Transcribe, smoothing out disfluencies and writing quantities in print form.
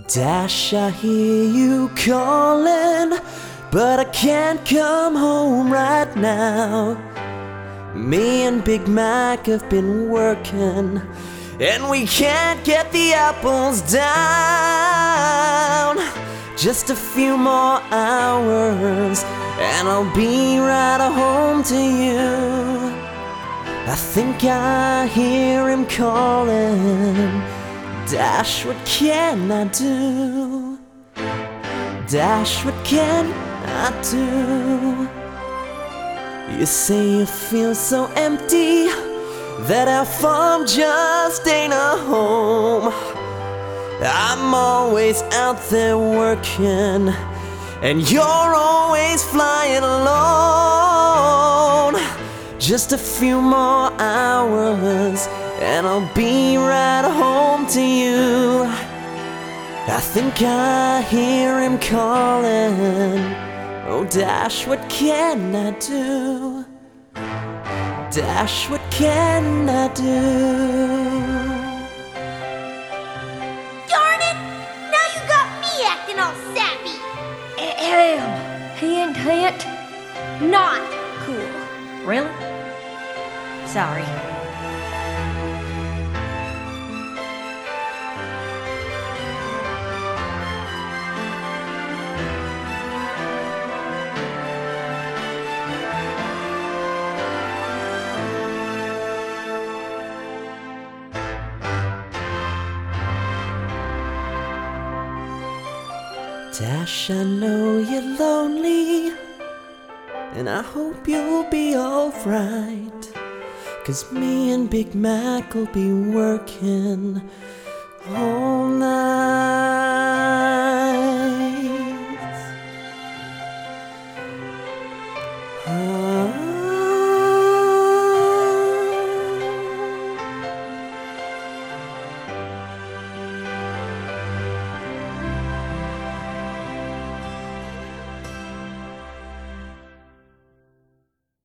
Dash, I hear you calling, but I can't come home right now. Me and Big Mac have been working, and we can't get the apples down. Just a few more hours, and I'll be right home to you. I think I hear him calling. Dash, what can I do? Dash, what can I do? You say you feel so empty, that our farm just ain't a home. I'm always out there working, and you're always flying alone. Just a few more hours, and I'll be right home to you. I think I hear him calling. Oh, Dash, what can I do? Dash, what can I do? Darn it! Now you got me acting all sappy. Ahem. Hint. Not cool. Really? Sorry. Dash, I know you're lonely, and I hope you'll be alright, 'cause me and Big Mac will be working all night.